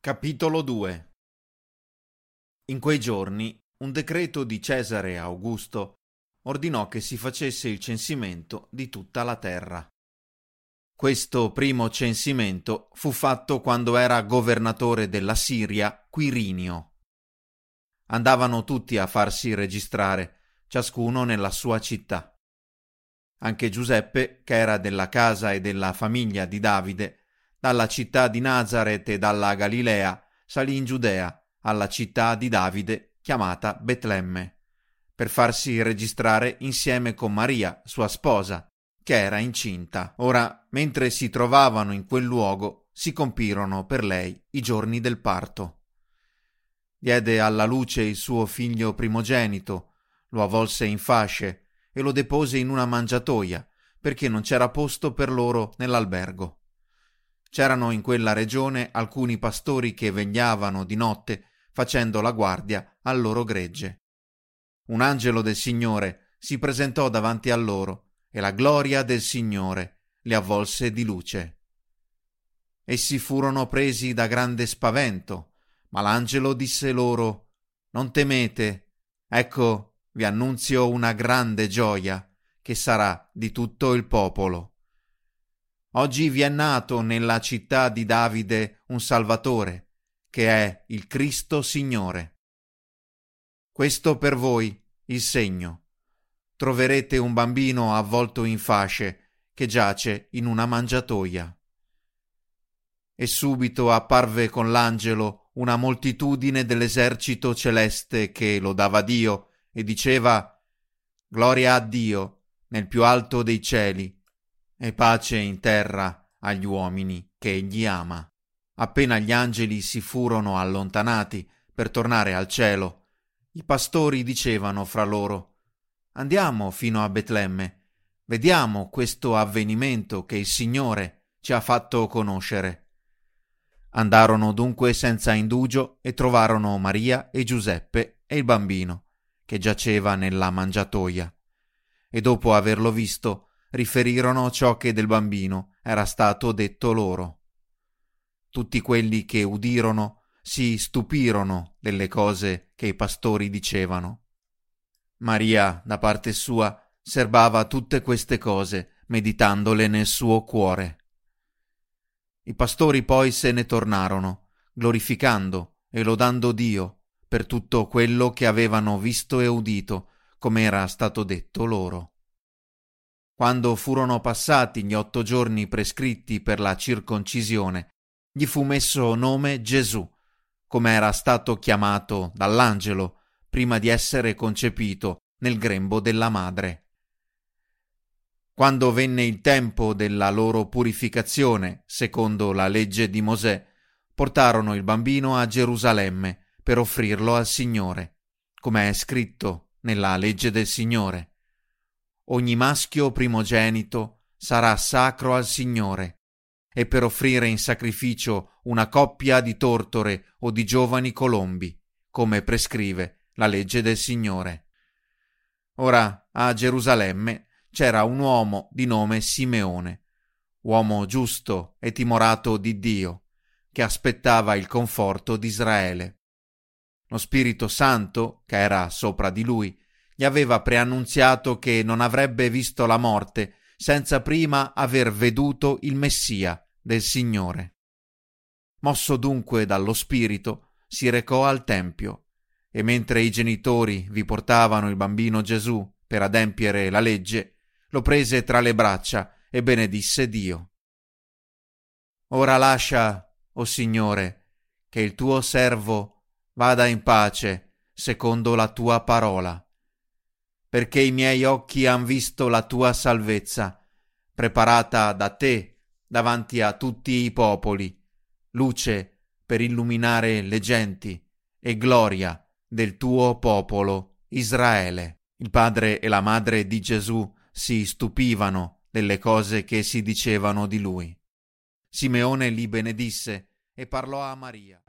Capitolo 2. In quei giorni un decreto di Cesare Augusto ordinò che si facesse il censimento di tutta la terra. Questo primo censimento fu fatto quando era governatore della Siria Quirinio. Andavano tutti a farsi registrare, ciascuno nella sua città. Anche Giuseppe, che era della casa e della famiglia di Davide, dalla città di Nazaret e dalla Galilea, salì in Giudea, alla città di Davide, chiamata Betlemme, per farsi registrare insieme con Maria, sua sposa, che era incinta. Ora, mentre si trovavano in quel luogo, si compirono per lei i giorni del parto. Diede alla luce il suo figlio primogenito, lo avvolse in fasce e lo depose in una mangiatoia, perché non c'era posto per loro nell'albergo. C'erano in quella regione alcuni pastori che vegliavano di notte facendo la guardia al loro gregge. Un angelo del Signore si presentò davanti a loro e la gloria del Signore li avvolse di luce. Essi furono presi da grande spavento, ma l'angelo disse loro: «Non temete, ecco vi annunzio una grande gioia che sarà di tutto il popolo. Oggi vi è nato nella città di Davide un Salvatore, che è il Cristo Signore. Questo per voi il segno. Troverete un bambino avvolto in fasce che giace in una mangiatoia». E subito apparve con l'angelo una moltitudine dell'esercito celeste che lodava Dio e diceva: «Gloria a Dio nel più alto dei cieli e pace in terra agli uomini che egli ama». Appena gli angeli si furono allontanati per tornare al cielo, i pastori dicevano fra loro: «Andiamo fino a Betlemme, vediamo questo avvenimento che il Signore ci ha fatto conoscere». Andarono dunque senza indugio e trovarono Maria e Giuseppe e il bambino, che giaceva nella mangiatoia. E dopo averlo visto, riferirono ciò che del bambino era stato detto loro. Tutti quelli che udirono si stupirono delle cose che i pastori dicevano. Maria, da parte sua, serbava tutte queste cose, meditandole nel suo cuore. I pastori poi se ne tornarono, glorificando e lodando Dio per tutto quello che avevano visto e udito, come era stato detto loro. Quando furono passati gli 8 giorni prescritti per la circoncisione, gli fu messo nome Gesù, come era stato chiamato dall'angelo prima di essere concepito nel grembo della madre. Quando venne il tempo della loro purificazione, secondo la legge di Mosè, portarono il bambino a Gerusalemme per offrirlo al Signore, come è scritto nella legge del Signore. Ogni maschio primogenito sarà sacro al Signore, e per offrire in sacrificio una coppia di tortore o di giovani colombi, come prescrive la legge del Signore. Ora a Gerusalemme c'era un uomo di nome Simeone, uomo giusto e timorato di Dio, che aspettava il conforto di Israele. Lo Spirito Santo, che era sopra di lui, gli aveva preannunziato che non avrebbe visto la morte senza prima aver veduto il Messia del Signore. Mosso dunque dallo Spirito, si recò al Tempio, e mentre i genitori vi portavano il bambino Gesù per adempiere la legge, lo prese tra le braccia e benedisse Dio. «Ora lascia, o Signore, che il tuo servo vada in pace secondo la tua parola, perché i miei occhi han visto la tua salvezza, preparata da te davanti a tutti i popoli, luce per illuminare le genti e gloria del tuo popolo Israele». Il padre e la madre di Gesù si stupivano delle cose che si dicevano di lui. Simeone li benedisse e parlò a Maria.